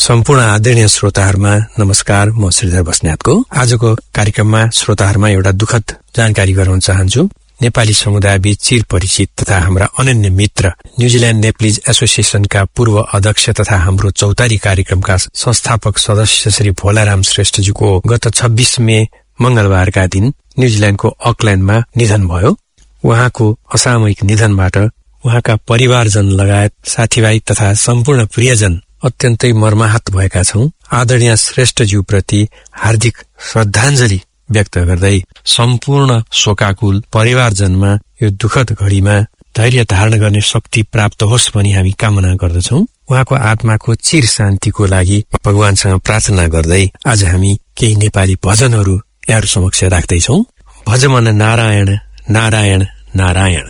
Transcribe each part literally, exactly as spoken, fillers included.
सम्पूर्ण आदरणीय श्रोताहरुमा नमस्कार। म श्रीधर बस्नेतको आजको कार्यक्रममा श्रोताहरुमा एउटा दुखद जानकारी गराउन चाहन्छु। नेपाली समुदाय बीच चिर परिचित तथा हाम्रा अनन्य मित्र न्यूजील्याण्ड नेप्लिज एसोसिएसनका पूर्व अध्यक्ष तथा हाम्रो चौतारी कार्यक्रमका संस्थापक सदस्य श्री भोलाराम श्रेष्ठजीको गत छब्बीस मे मंगलबारका दिन न्यूजील्याण्डको अकल्याण्डमा निधन भयो। उहाँको असामयिक निधनबाट उहाँका परिवारजन लगायत साथीभाइ तथा सम्पूर्ण प्रियजन अत्यन्तै मर्माहत भएका छौं। आदरणीय श्रेष्ठज्यू प्रति हार्दिक श्रद्धाञ्जली व्यक्त गर्दै सम्पूर्ण शोकाकुल परिवारजनमा यो दुखद घडीमा धैर्य धारण गर्ने शक्ति प्राप्त होस् भनी हामी कामना गर्दछौं। उहाँको आत्माको चिर शान्तिको लागि भगवानसँग प्रार्थना गर्दै आज हामी केही नेपाली भजनहरू यहाँहरु समक्ष राख्दैछौं। भजमन नारायण नारायण नारायण।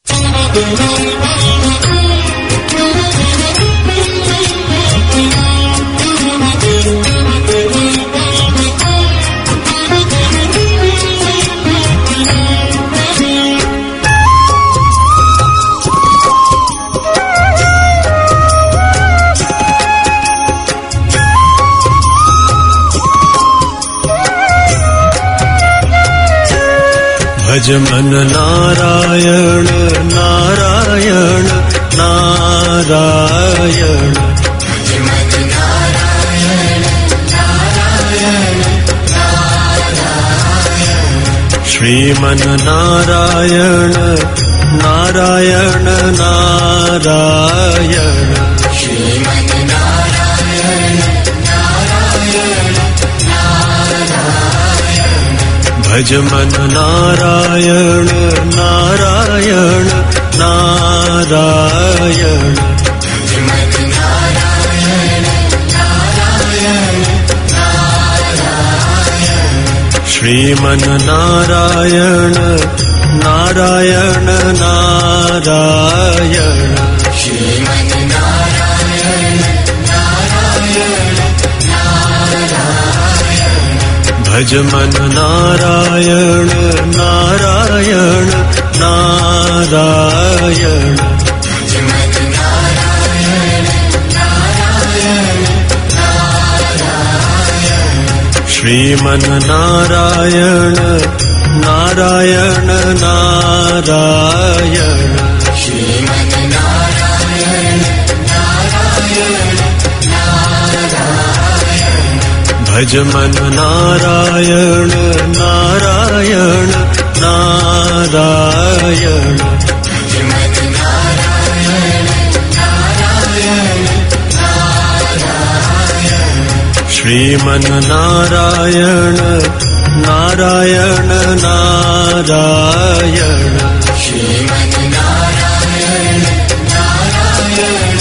भज मन नारायण नारायण नारायण। भज मन नारायण नारायण नारायण। श्रीमन नारायण नारायण नारायण। श्रीमन नारायण नारायण नारायण। भज मन नारायण नारायण नारायण। भज मन नारायण नारायण नारायण। श्रीमन नारायण नारायण नारायण। श्रीमन नारायण नारायण नारायण। भज मन नारायण नारायण नारायण। भज मन नारायण नारायण नारायण। श्रीमन नारायण नारायण नारायण। श्रीमन नारायण नारायण नारायण। भज मन नारायण नारायण नारायण। भज मन नारायण नारायण नारायण। श्रीमन नारायण नारायण नारायण। श्रीमन नारायण नारायण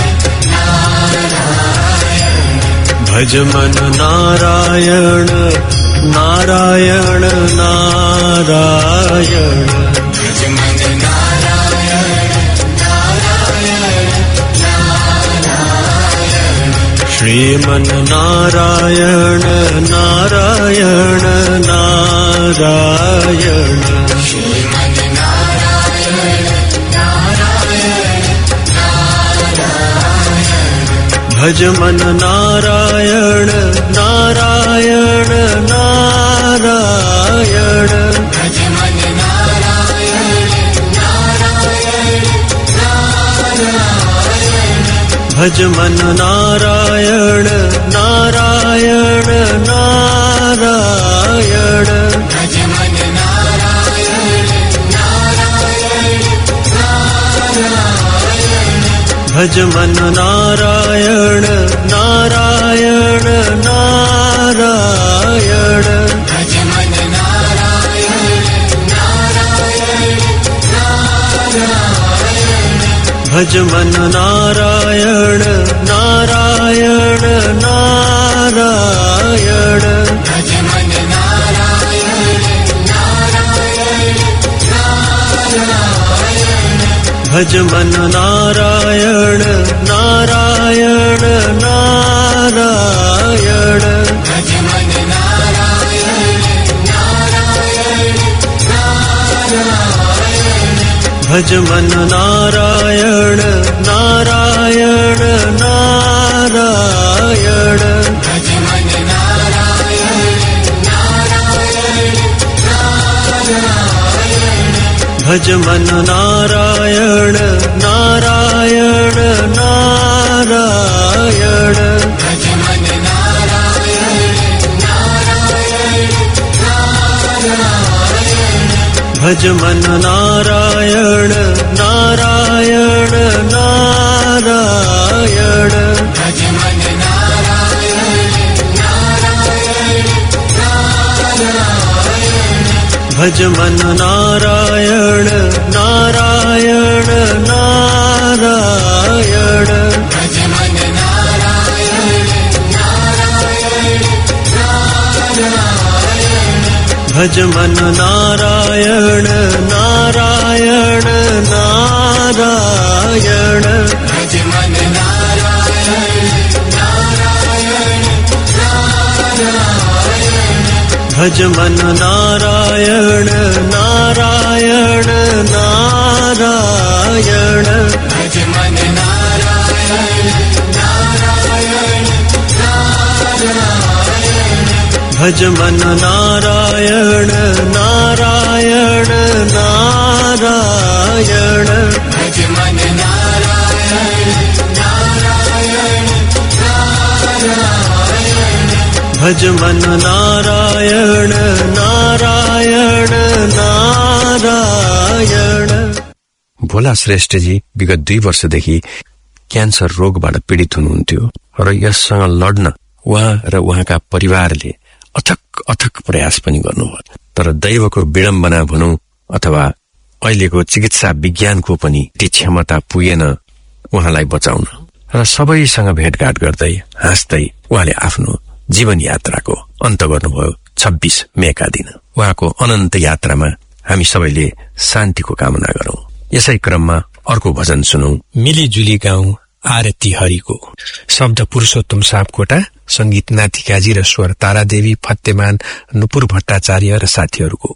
नारायण। भज मन नारायण नारायण नारायण। भज मन नारायण नारायण नारायण। श्रीमन नारायण नारायण नारायण। श्रीमन नारायण नारायण नारायण। भज मन नारायण नारायण नारायण। भज मन नारायण नारायण नारायण। भज मन नारायण नारायण नारायण। भज मन नारायण नारायण नारायण। भज मन नारायण नारायण नारायण। भज मन नारायण नारायण नारायण। भज मन नारायण नारायण नारायण। भज मन नारायण नारायण नारायण। भज मन नारायण नारायण नारायण। भज मन नारायण नारायण नारायण। भज मन नारायण नारायण नारायण। भज मन नारायण नारायण नारायण भज मन नारायण नारायण नारायण भज मन नारायण नारायण नारायण भज मन नारायण नारायण नारायण भज मन नारायण नारायण नारायण भज मन नारायण नारायण नारायण भज मन नारायण नारायण नारायण भज मन नारायण नारायण नारायण भज मन नारायण नारायण नारायण भज मन नारायण नारायण नारायण भज मन नारायण नारायण नारायण भज मन नारायण नारायण नारायण भज मन नारायण नारायण नारायण। भोला श्रेष्ठजी विगत दुई वर्षदेखि क्यान्सर रोगबाट पीडित हुनुहुन्थ्यो र यससँग लड्न उहाँ र उहाँका परिवारले अथक अथक प्रयास पनि गर्नुभयो, तर दैवको विडम्बना भनौं अथवा अहिलेको चिकित्सा विज्ञानको पनि ती क्षमता पुगेन उहाँलाई बचाउन। र सबैसँग भेटघाट गर्दै हाँस्दै उहाँले आफ्नो जीवन यात्राको अन्त गर्नुभयो छब्बीस मेका दिन। उहाँको अनन्त यात्रामा हामी सबैले शान्तिको कामना गरौं। यसै क्रममा अर्को भजन सुनौं, मिलीजुली गाउँ आरती हरिको। शब्द पुरुषोत्तम सापकोटा, संगीत नातिकाजी र स्वर तारादेवी फतेमान नुपुर भट्टाचार्य र साथीहरूको।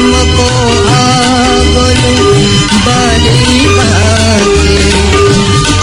हमको आगोले बाली बाते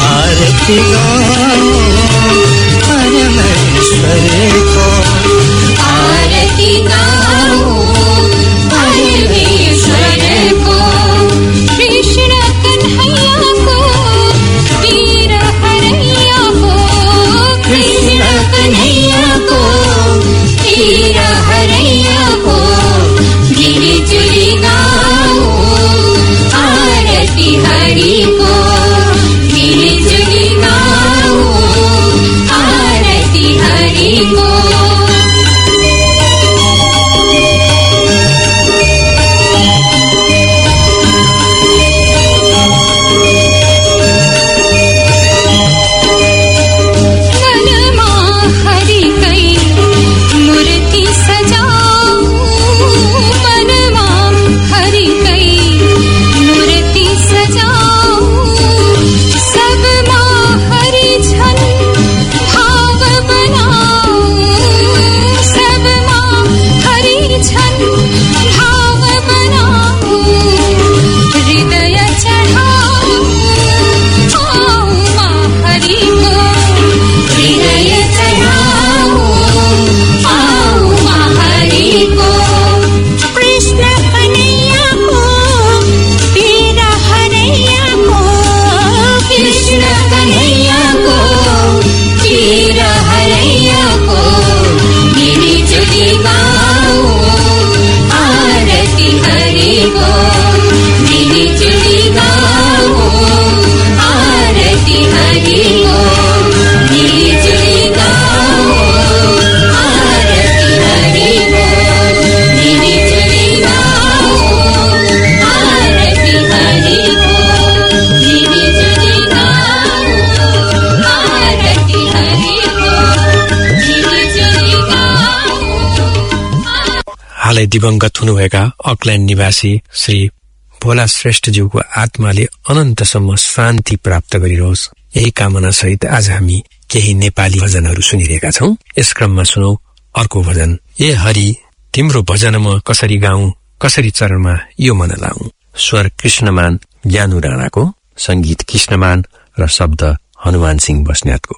हालै दिवंगत हुनुभएका अकल्याण्ड निवासी श्री भोला श्रेष्ठज्यूको आत्माले अनन्तसम्म शान्ति प्राप्त गरिरहोस्, यही कामना सहित आज हामी केही नेपाली भजनहरू सुनिरहेका छौं। यस क्रममा सुनौ अर्को भजन, ए हरि तिम्रो भजन म कसरी गाउँ, कसरी चरणमा यो मन लाउँ। स्वर कृष्णमान ज्ञानु राणाको, संगीत कृष्णमान र शब्द हनुमान सिंह बस्नेतको।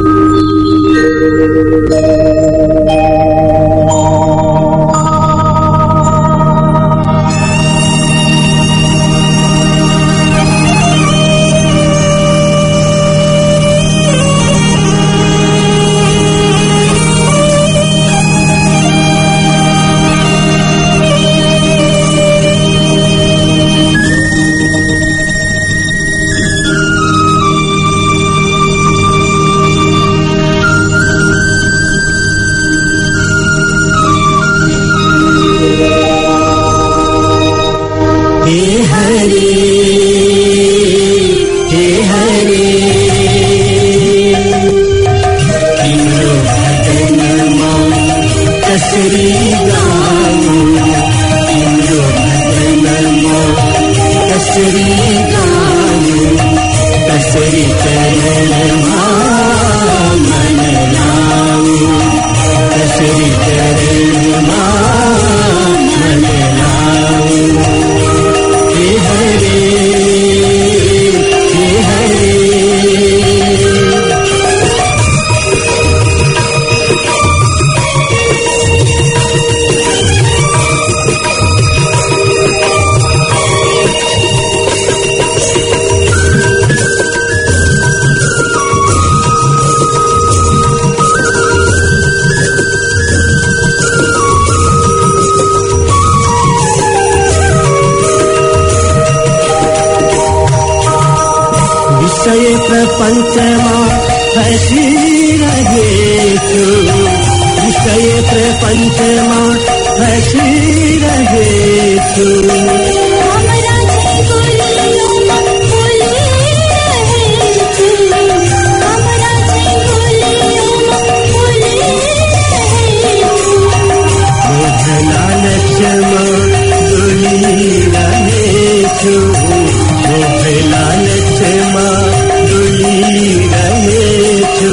प्रपञ्चमा हसिरहेछु, विषय प्रपञ्चमा हसिरहेछु। लालचमा डुलिरहेछु, लालचमा डुलिरहेछु।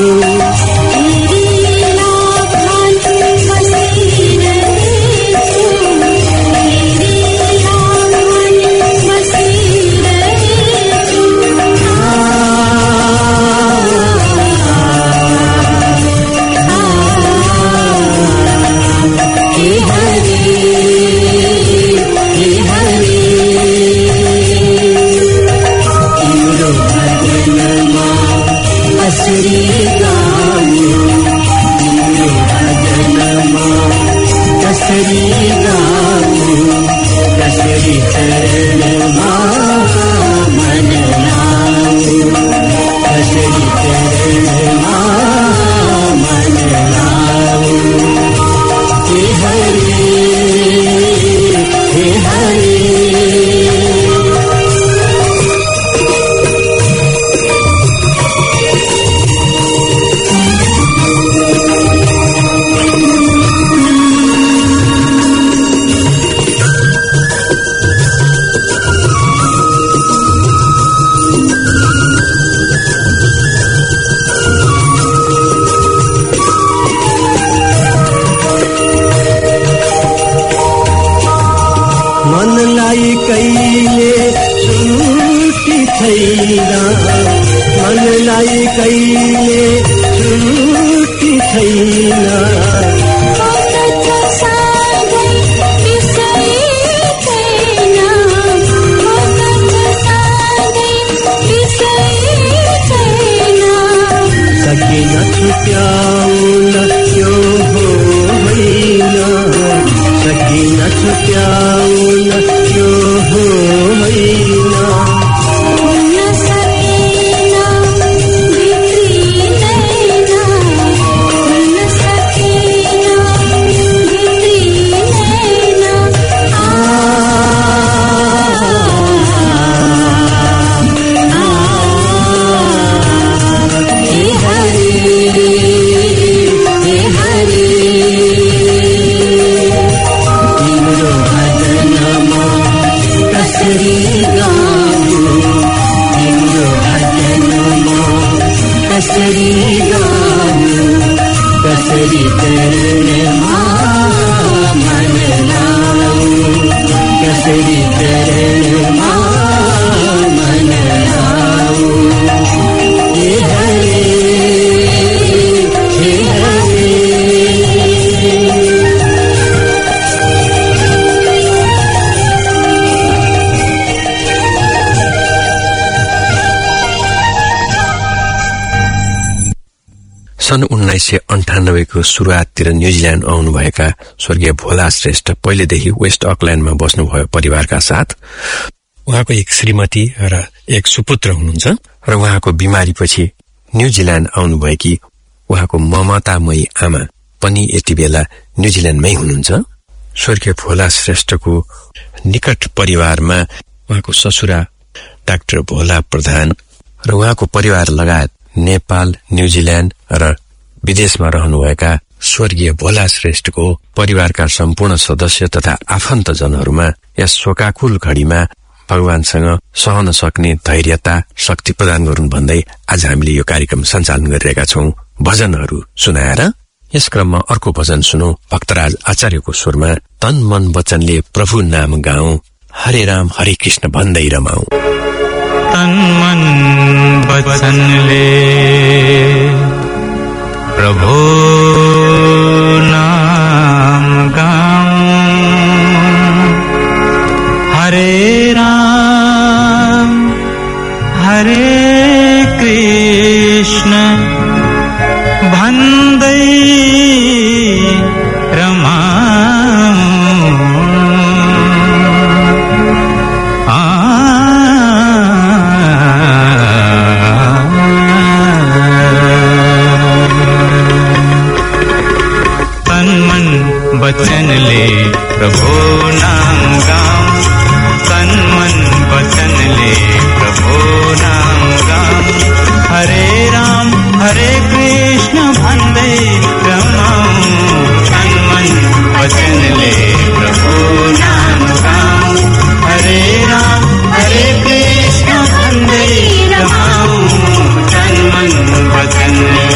उन्नाइस सय अन्ठानब्बेको सुरुवाततिर न्यूजील्याण्ड आउनुभएका स्वर्गीय भोला श्रेष्ठ पहिलेदेखि वेस्ट अकल्याण्डमा बस्नुभयो परिवारका साथ। उहाँको एक श्रीमती र एक सुपुत्र हुनुहुन्छ र उहाँको बिमारीपछि न्यूजील्याण्ड आउनुभएकी उहाँको ममतामयी आमा पनि यति बेला न्यूजील्याण्डमै हुनुहुन्छ। स्वर्गीय भोला श्रेष्ठको निकट परिवारमा उहाँको ससुरा डाक्टर भोला प्रधान र उहाँको परिवार लगायत नेपाल, न्यूजील्याण्ड र विदेशमा रहनुभएका स्वर्गीय भोला श्रेष्ठको परिवारका सम्पूर्ण सदस्य तथा आफन्तजनहरूमा यस शोकाकुल घडीमा भगवानसँग सहन सक्ने धैर्यता, शक्ति प्रदान गरून् भन्दै आज हामीले यो कार्यक्रम सञ्चालन गरिरहेका छौं भजनहरू सुनाएर। यस क्रममा अर्को भजन सुनौ भक्तराज आचार्यको स्वरमा, तन मन वचनले प्रभु नाम गाउँ, हरे राम हरे कृष्ण भन्दै रमाऊ। तन मन वचनले प्रभु नाम गाऊं, हरे राम हरे कृष्ण भन्दै वचन ले प्रभु नाम गाऊं, तन मन वचन ले प्रभु नाम गाऊं, हरे राम हरे कृष्ण भन्दै रमाऊं, तन मन वचन ले प्रभु नाम गाऊं, हरे राम हरे कृष्ण भन्दै रमाऊं, तन मन वचन ले।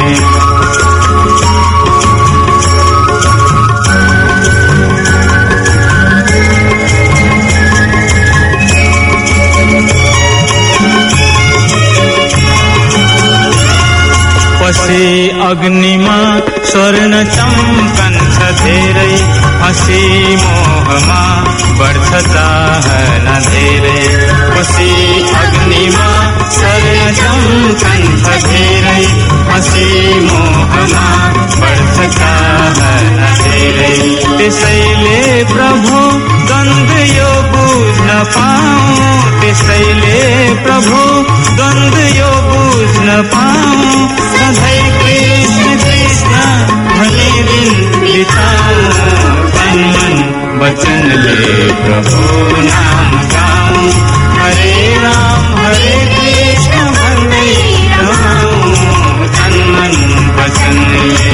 पसी अग्निमा स्वर्ण चम्कन्छ धेरै, हसी मोहमा बढ्छ चाहना धेरै, पसी अग्निमा स्वर्ण चम्कन्छ धेरै, हसी मोहमा बढ्छ चाहना धेरै, त्यसैले प्रभु द्वन्द्व यो बुझ्न पाऊँ, त्यसैले प्रभु द्वन्द्व यो बुझ्न पाऊँ, सधैँ कृष्ण कृष्ण भनी दिन बिताऊं, तन मन वचनले प्रभु नाम गाऊं, हरे राम हरे कृष्ण भन्दै रमाऊं, तन मन वचनले।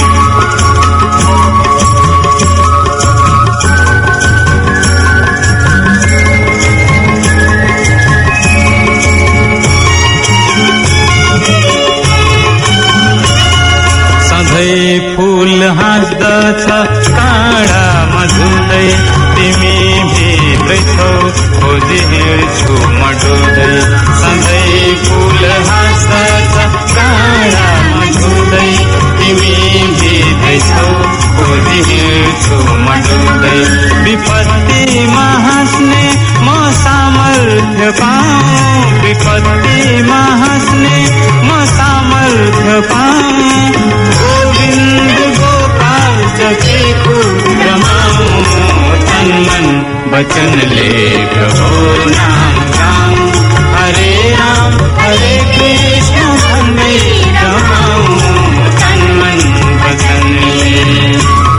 फूल हाँस्दछ काँडामा झुल्दै, तिमी भित्रै छौ खोजी हिँड्छु म डुल्दै, सधैँ फूल हाँस्दछ काँडामा झुल्दै, तिमी भित्रै छौ खोजी हिँड्छु म डुल्दै, विपत्तिमा हाँस्ने म सामर्थ्य पाऊँ, विपत्तिमा हाँस्ने म सामर्थ्य पाऊँ, गोविन्द गोपाल जगेको रमाऊं, तन मन वचनले प्रभु नाम गाऊं, हरे राम हरे कृष्ण भन्दै रमाऊं, तन मन वचनले।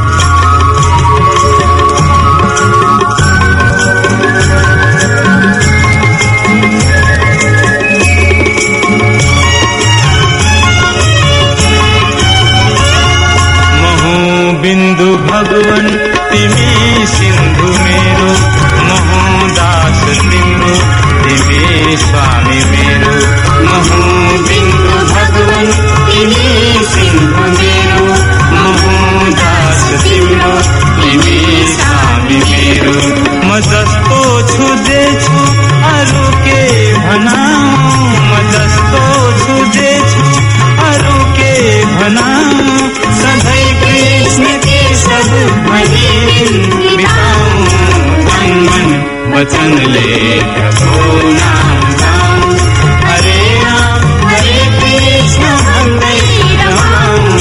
बिन्दु भगवन तिमी सिन्धु मेरो, महु दास तिम्रो तिमी स्वामी मेरो, महु बिन्दु भगवन तिमी सिन्धु मेरो, महु दास तिम्रो तिमी स्वामी मेरो, म जस्तो छुँदैछु अरू के भनाऊँ, म जस्तो छुँदैछु अरू के भनाऊँ, सधैँ कृष्ण के सब भजन बिताऊं, तन मन वचनले प्रभु नाम गाऊं, हरे राम हरे कृष्ण भन्दै रमाऊं,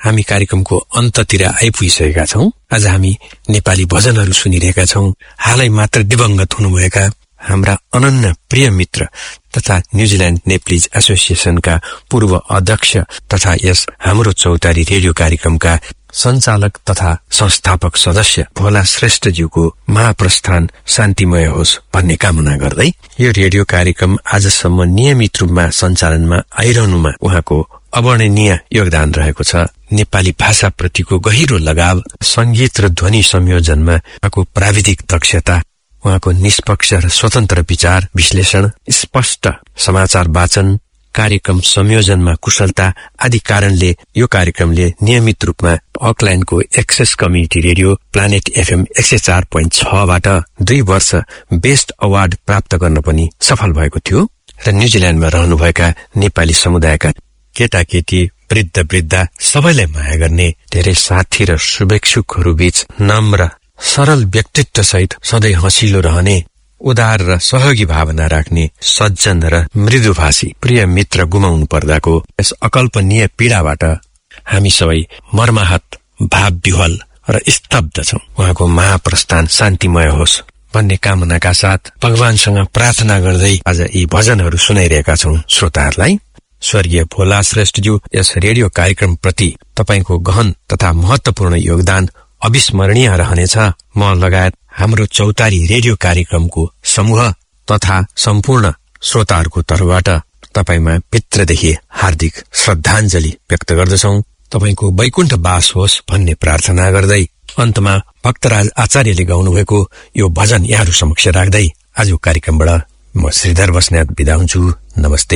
हामी कार्यक्रमको अन्ततिर आइपुगिसकेका छौं। आज हामी नेपाली भजनहरू सुनिरहेका छौं। हालै मात्र दिवंगत हुनुभएका हाम्रा अनन्य प्रिय मित्र तथा न्यूजील्याण्ड नेप्लिज एसोसिएशनका पूर्व अध्यक्ष तथा यस हाम्रो चौतारी रेडियो कार्यक्रमका संचालक तथा संस्थापक सदस्य भोला श्रेष्ठज्यूको महाप्रस्थान शान्तिमय होस् भन्ने कामना गर्दै यो रेडियो कार्यक्रम आजसम्म नियमित रूपमा सञ्चालनमा आइरहनुमा उहाँको अवर्णनीय योगदान रहेको छ। नेपाली भाषा प्रतिको गहिरो लगाव, संगीत र ध्वनि संयोजनमा उहाँको प्राविधिक दक्षता, उहाँको निष्पक्ष र स्वतन्त्र विचार विश्लेषण, स्पष्ट समाचार वाचन, कार्यक्रम संयोजनमा कुशलता आदि कारणले यो कार्यक्रमले नियमित रूपमा अकल्याण्डको access community radio planet FM एक सय चार पोइन्ट छ बाट दुई वर्ष बेस्ट अवार्ड प्राप्त गर्न पनि सफल भएको थियो र न्यूजील्याण्डमा रहनुभएका नेपाली समुदायका केटाकेटी, वृद्ध वृद्धा सबैलाई माया गर्ने धेरै साथी र शुभेच्छुकहरू बीच नम्र सरल व्यक्तित्व सहित सधैँ हँसिलो रहने, उदार र सहयोगी भावना राख्ने, सज्जन र मृदुभाषी प्रिय मित्र गुमाउनु पर्दाको यस अकल्पनीय पीडाबाट हामी सबै मर्माहत, भाव विह्वल र स्तब्ध छौं। उहाँको महाप्रस्थान शान्तिमय होस् भन्ने कामनाका साथ भगवानसँग प्रार्थना गर्दै आज यी भजनहरू सुनाइरहेका छौं श्रोताहरूलाई। स्वर्गीय भोला श्रेष्ठज्यू यस रेडियो कार्यक्रम प्रति तपाईको गहन तथा महत्वपूर्ण योगदान अविस्मरणीय रहनेछ। म लगायत हाम्रो चौतारी रेडियो कार्यक्रमको समूह तथा सम्पूर्ण श्रोताहरूको तर्फबाट तपाईमा भित्रदेखि हार्दिक श्रद्धाञ्जली व्यक्त गर्दछौं। तपाईको वैकुण्ठ वास होस् भन्ने प्रार्थना गर्दै अन्तमा भक्तराज आचार्यले गाउनुभएको यो भजन यहाँहरू समक्ष राख्दै आजको कार्यक्रमबाट म श्रीधर बस्नेत बिदा हुन्छु। नमस्ते।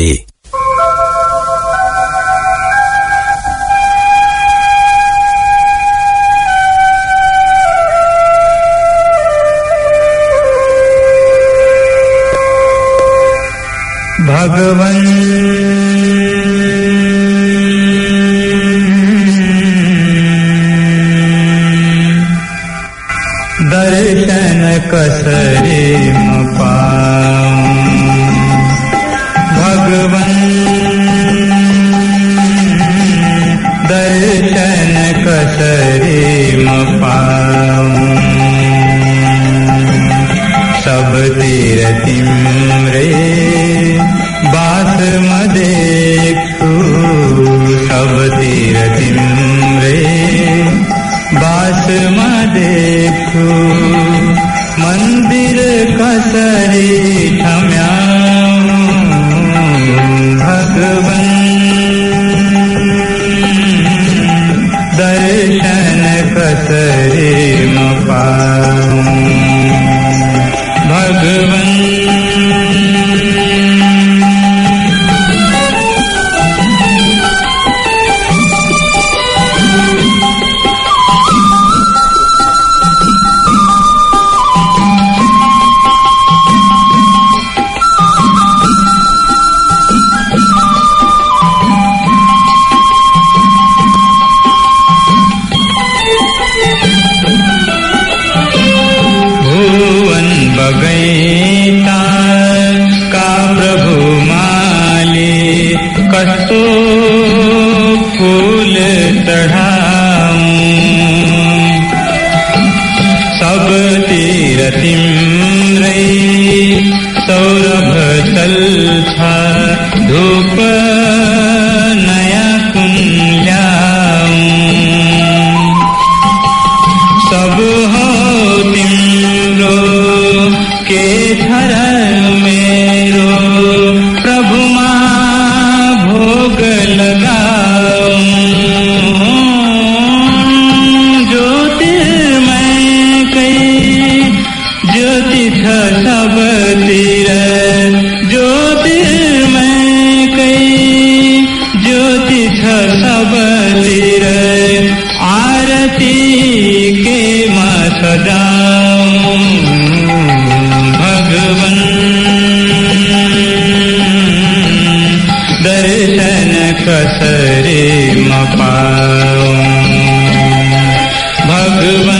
भगवन दर्शन कसरे म पाऊं, भगवन दर्शन कसरे म पाऊं, सब तीर तिम्रे बास म देखू, सब तीर तिम्रे बास म देखू, मंदिर कसरी ठम्याऊं, भगवन दर्शन कसरी म पाऊं, भगवन बगैता का प्रभु माली, कस्तो फूल चढ़ाऊं, सब तीर तिम्रै सौरभ चल्छ, धूप नयाँ कुन ल्याऊं, सब हो तिम्रो के थर मेरो, प्रभुमा भोग लगाऊं, ज्योतिर्मय कई ज्योति छ सब तीर, ज्योतिर्मय कई ज्योति छ सब तीर, आरती के म सजाऊं, भगवन दर्शन कसरे म पाऊं, भगवन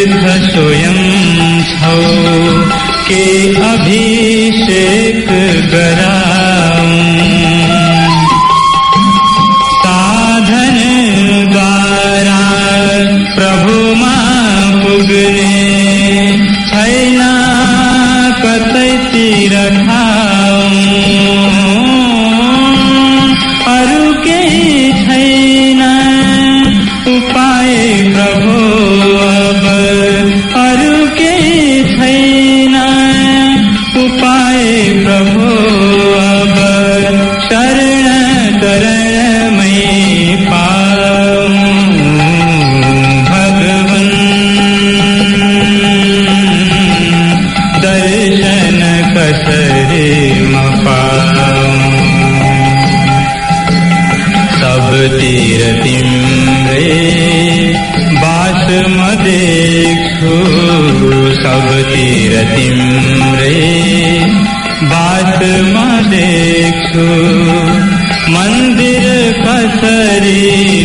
तीर्थ स्वयं छौ के अभिषेक गराऊं साधन द्वारा प्रभुमा पुग्ने छैन कतैतिर ठाउँ अरु केही छैन उपाय प्रभु अब अरु केही छैन उपाय प्रभु अब शरण शरणमै पाऊँ भगवन दर्शन कसरे म पाऊँ सबतिर तिम्रै बास म देख्छु सबतिर तिम्रै बास म देख्छु मन्दिर कसरी